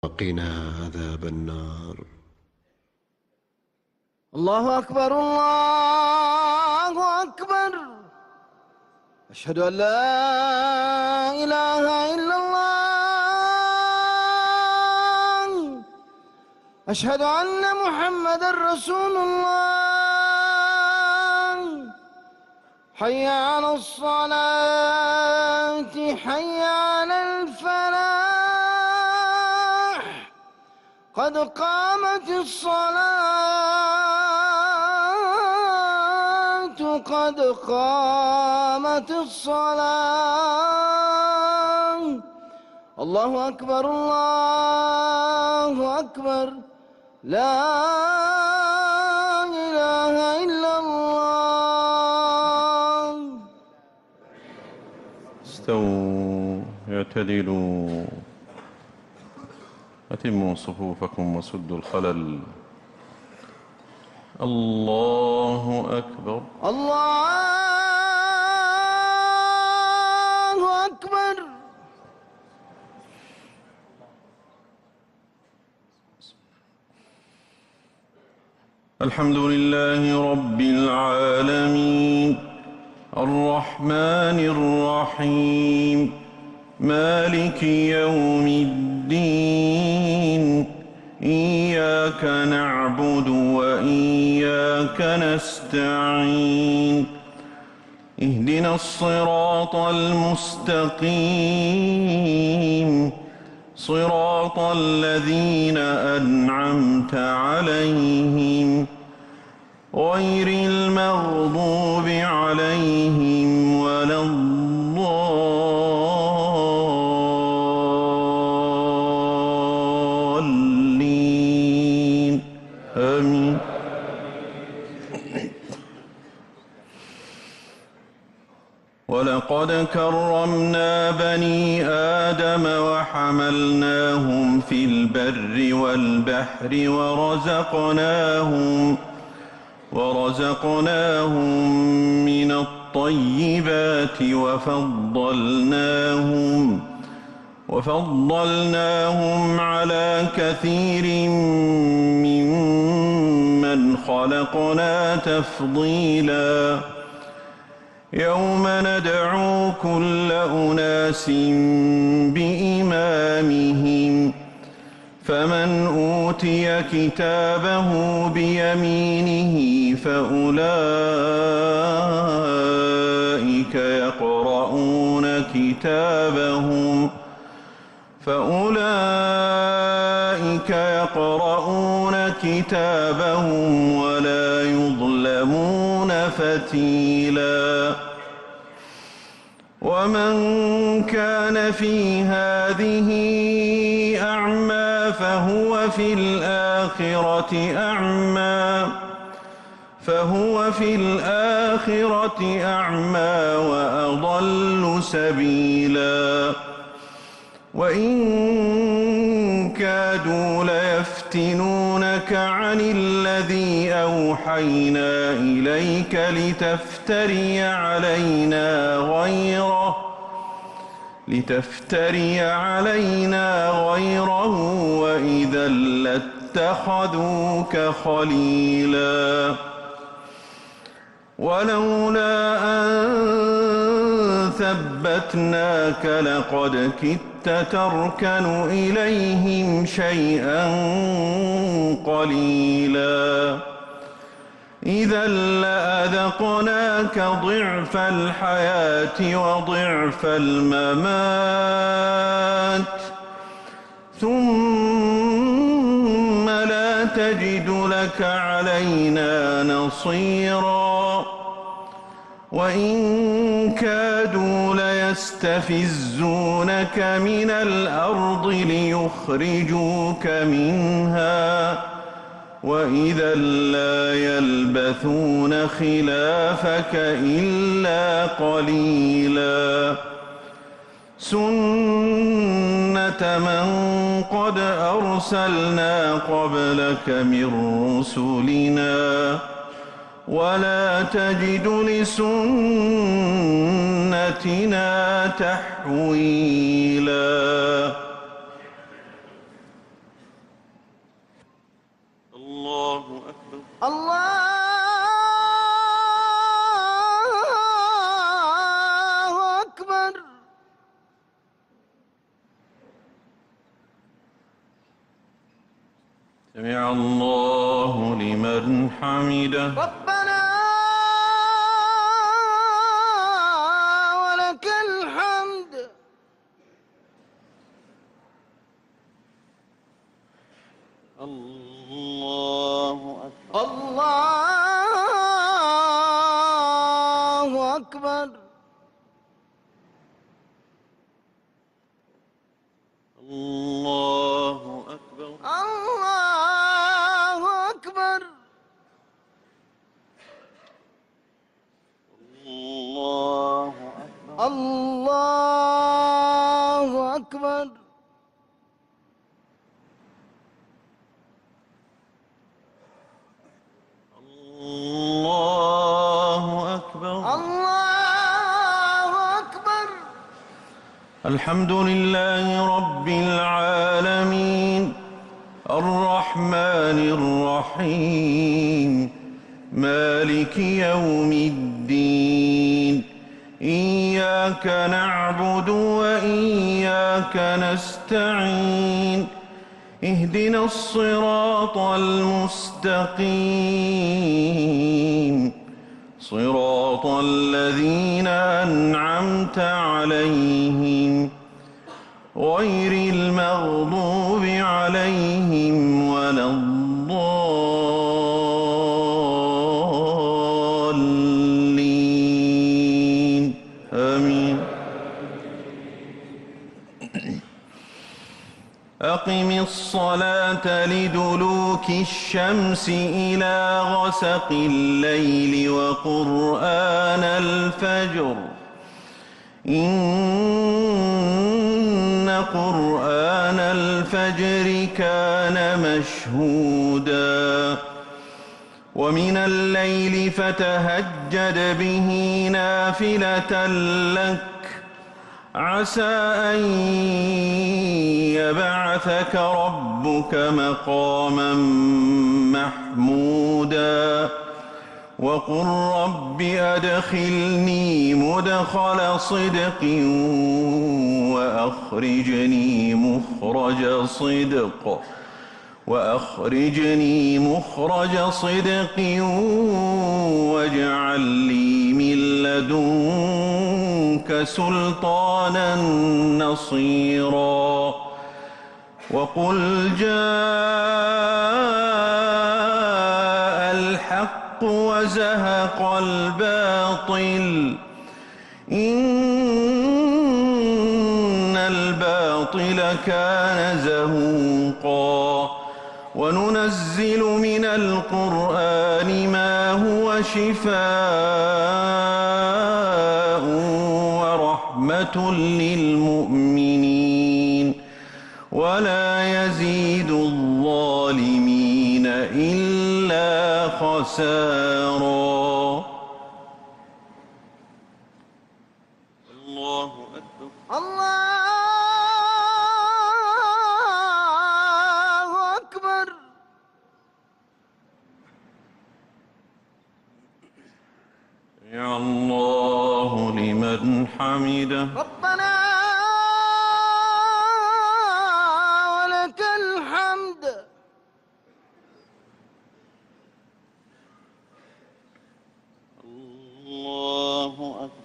وقنا عذاب النار. الله أكبر الله أكبر. أشهد أن لا إله إلا الله. أشهد أن محمدًا رسول الله. حي على الصلاة حي على الفلاح. قد قامت الصلاة قد قامت الصلاة. الله أكبر الله أكبر. لا إله إلا الله. استووا اعتدلوا أتموا صفوفكم وسدوا الخلل. الله أكبر الله أكبر. الحمد لله رب العالمين الرحمن الرحيم مالك يوم الدين. إياك نعبد وإياك نستعين. اهدنا الصراط المستقيم صراط الذين أنعمت عليهم غير المغضوب عليهم ولا الضالين. آمين. ولقد كرمنا بني آدم وحملناهم في البر والبحر ورزقناهم من الطيبات وفضلناهم على كثير ممن خلقنا تفضيلا. يوم ندعو كل أناس بإمامهم فمن أوتي كتابه بيمينه فأولئك يقرؤون كتابهم ولا يظلمون فتيلا. ومن كان في هذه أعمى فهو في الآخرة أعمى وأضل سبيلا. وإن كادوا ليفتنونك عن الذي أوحينا إليك لتفتري علينا غيره وإذا لاتخذوك خليلا. ولولا أن ثبتناك لقد كدت تركن إليهم شيئا قليلا. إذا لأذقناك ضعف الحياة وضعف الممات ثم لا تجد لك علينا نصيرا. وإن كادوا ليستفزونك من الأرض ليخرجوك منها وإذا لا يلبثون خلافك إلا قليلا. سنة من قد أرسلنا قبلك من رسلنا ولا تجد لسنتنا تحويلا. سمع الله لمن حمده. ربنا ولك الحمد. الله أكبر. الله أكبر. الله أكبر. الله أكبر. الله أكبر. الله أكبر. الله أكبر. الله أكبر. الحمد لله رب العالمين الرحمن الرحيم مالك يوم الدين إياك نعبد وإياك نستعين اهدنا الصراط المستقيم صراط الذين أنعمت عليهم غير المغضوب عليهم ولا الضالين آمين. أقم الصلاة لدلوك الشمس إلى غسق الليل وقرآن الفجر إن قرآن الفجر كان مشهودا ومن الليل فتهجد به نافلة لك عسى أن يبعثك ربك مقاما محمودا وقل رب أدخلني مدخل صدق وأخرجني مخرج صدق واجعل لي من لدنك سلطانا نصيرا وقل جاء الحق وزهق الباطل إن الباطل كان زهوقا وننزل من القرآن ما هو شفاء ورحمة للمؤمنين ولا يزيد الظالمين إلا خسارا. الله أكبر. الله أكبر. يا الله لمن حمده. ربنا ولك الحمد. الله أكبر.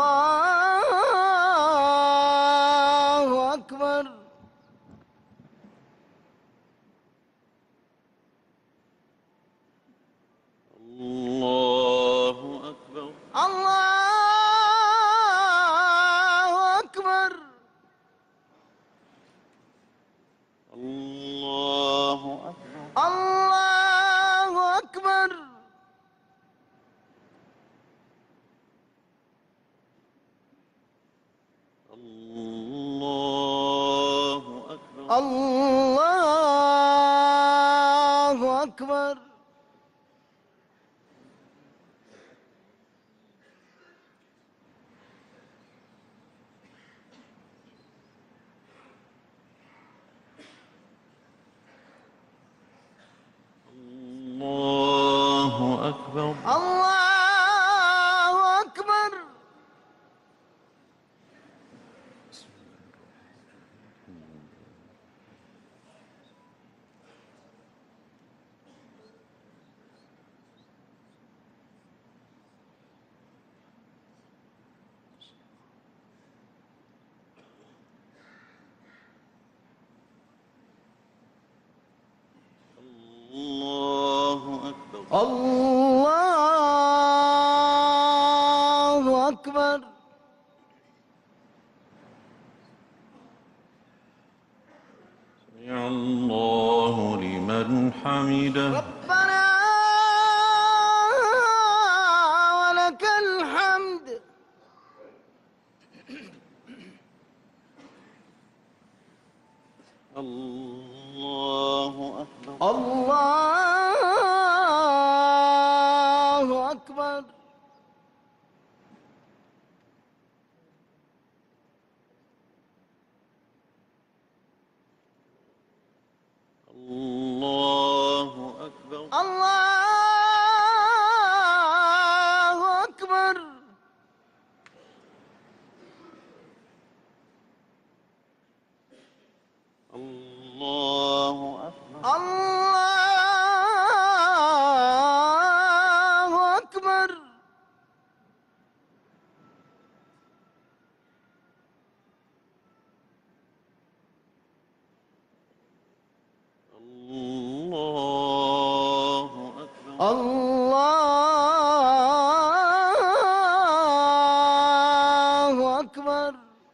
الله أكبر. الله أكبر. الله أكبر. الله أكبر. الله أكبر. الله أكبر. الله أكبر. الله أكبر. الله أكبر. الله أكبر. سمع الله لمن حمده. ربنا ولك الحمد. الله أكبر. الله أكبر. الله أكبر. الله أكبر. الله أكبر. الله أكبر. الله أكبر. الله أكبر.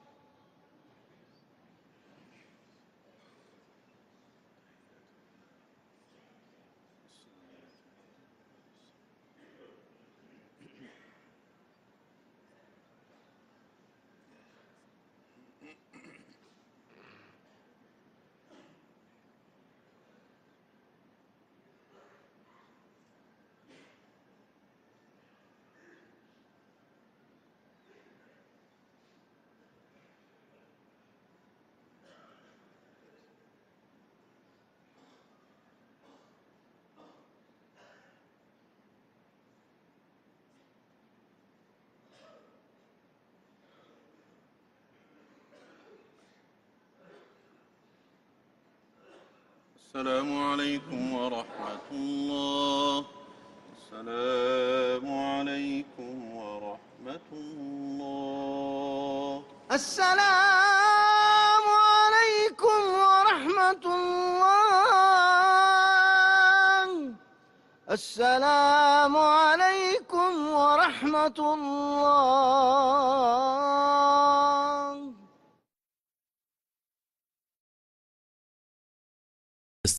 السلام عليكم ورحمة الله. السلام عليكم ورحمة الله. السلام عليكم ورحمة الله. السلام عليكم ورحمة الله.